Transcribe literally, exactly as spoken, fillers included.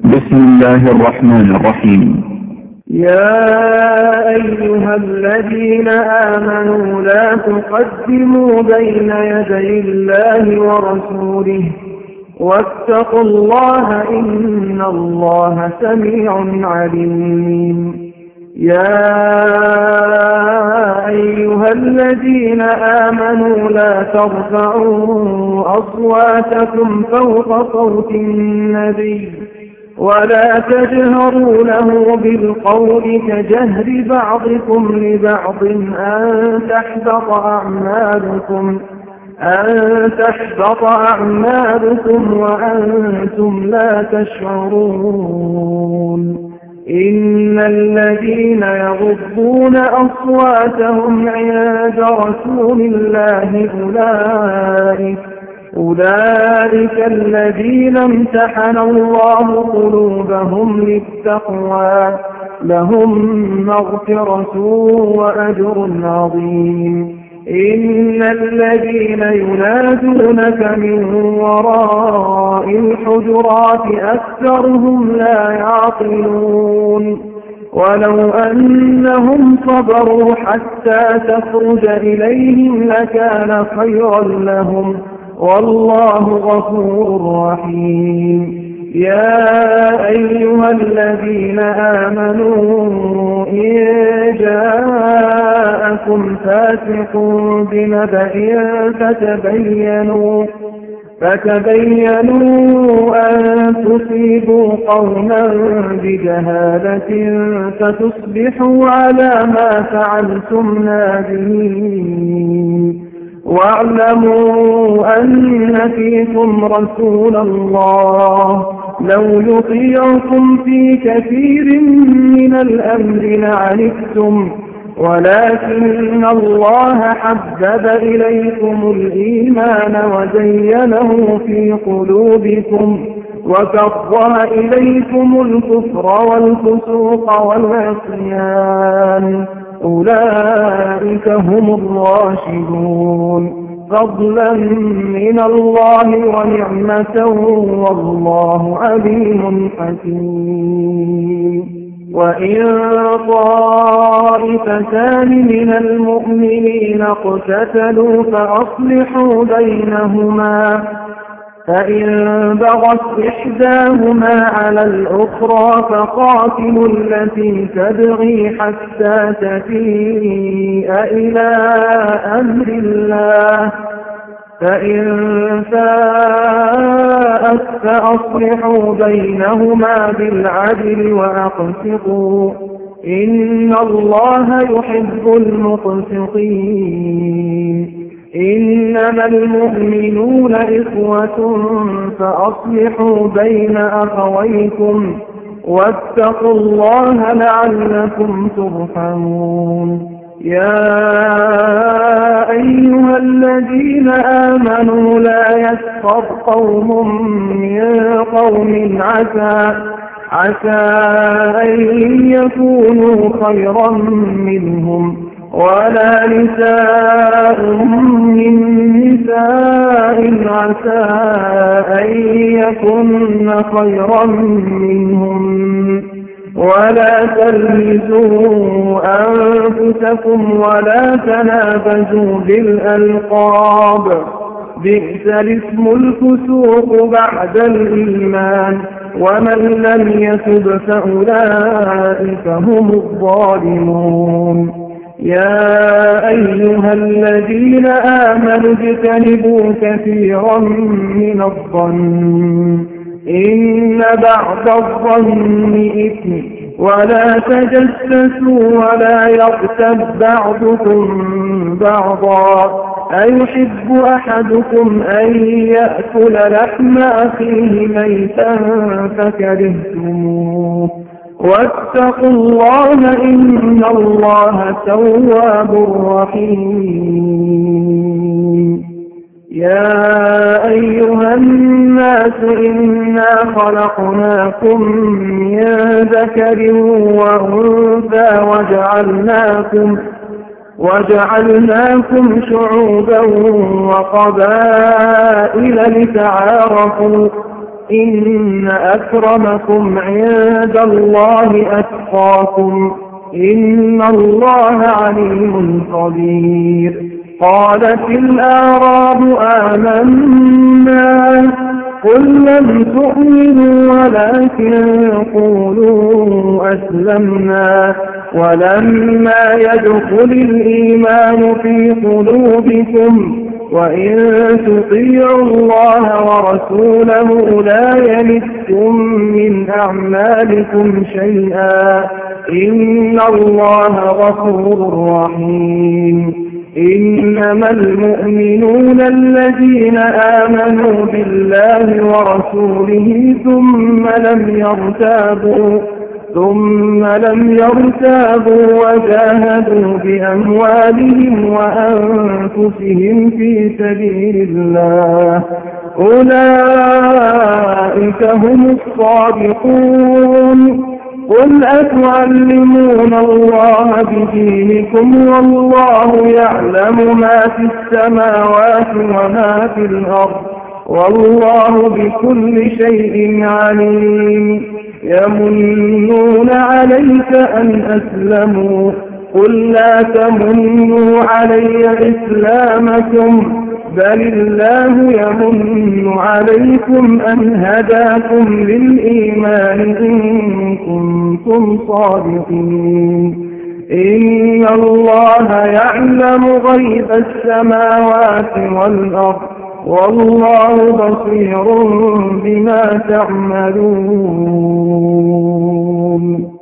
بسم الله الرحمن الرحيم. يا أيها الذين آمنوا لا تقدموا بين يدي الله ورسوله واتقوا الله إن الله سميع عليم. يا أيها الذين آمنوا لا ترفعوا أصواتكم فوق صوت النبي ولا تجهروا له بالقول كجهر بعضكم لبعض أن تحبط أعمالكم أن تحبط أعمالكم وأنتم لا تشعرون. إن الذين يغضون أصواتهم عند رسول الله أولئك أولئك الذين امتحن الله قلوبهم للتقوى لهم مغفرة وأجر عظيم. إن الذين ينادونك من وراء الحجرات أكثرهم لا يعقلون. ولو أنهم صبروا حتى تخرج إليهم لكان خيرا لهم والله غفور رحيم. يا أيها الذين آمنوا إن جاءكم فاسق بنبأ فتبينوا فتبينوا أن تصيبوا قوما بجهالة فتصبحوا على ما فعلتم نادمين. واعلموا أن فيكم رسول الله لو يطيعكم في كثير من الأمر لعنتم ولكن الله حبب إليكم الإيمان وزينه في قلوبكم وكره إليكم الكفر والفسوق والعصيان أولئك هم الراشدون فضلا من الله ونعمة والله عليم حكيم. وإن طائفتان من المؤمنين اقتتلوا فأصلحوا بينهما فإن بغت إحداهما على الأخرى فقاتلوا التي تبغي حتى تفيء إلى أمر الله فإن فاءت فأصلحوا بينهما بالعدل وأقسطوا إن الله يحب المقسطين. إنما المؤمنون إخوة فأصلحوا بين أخويكم واتقوا الله لعلكم ترحمون. يا أيها الذين آمنوا لا يسخر قوم من قوم عسى عسى أن يكونوا خيرا منهم ولا نساء من نساء عسى أن يكن خيرا منهم ولا تلمزوا أنفسكم ولا تنابزوا بالألقاب بئس الاسم الفسوق بعد الإيمان ومن لم يتب فأولئك هم الظالمون. يا أيها الذين آمنوا اجتنبوا كثيرا من الظن إن بعض الظن إثم ولا تجسسوا ولا يغتب بعضكم بعضا أيحب أحدكم أن يأكل لحم أخيه ميتا فكرهتموه واتقوا الله إن الله تواب رحيم. يا أيها الناس إنا خلقناكم من ذكر وأنثى وجعلناكم وجعلناكم شعوبا وقبائل لتعارفوا إن أكرمكم عند الله أتقاكم إن الله عليم خبير. قالت الأعراب آمنا قل لم تؤمنوا ولكن قولوا أسلمنا ولما يدخل الإيمان في قلوبكم وإن تطيعوا الله ورسوله لا يلدكم من أعمالكم شيئا إن الله غفور رحيم. إنما المؤمنون الذين آمنوا بالله ورسوله ثم لم يرتابوا ثم لم يرتابوا وجاهدوا بأموالهم وأنفسهم في سبيل الله أولئك هم الصادقون. قل أتعلمون الله بدينكم والله يعلم ما في السماوات وما في الأرض والله بكل شيء عليم. يمنون عليك أن أسلموا قل لا تمنوا علي إسلامكم بل الله يمن عليكم أن هداكم للإيمان إن كنتم صادقين. إن الله يعلم غيب السماوات والأرض والله بصير بما تعملون.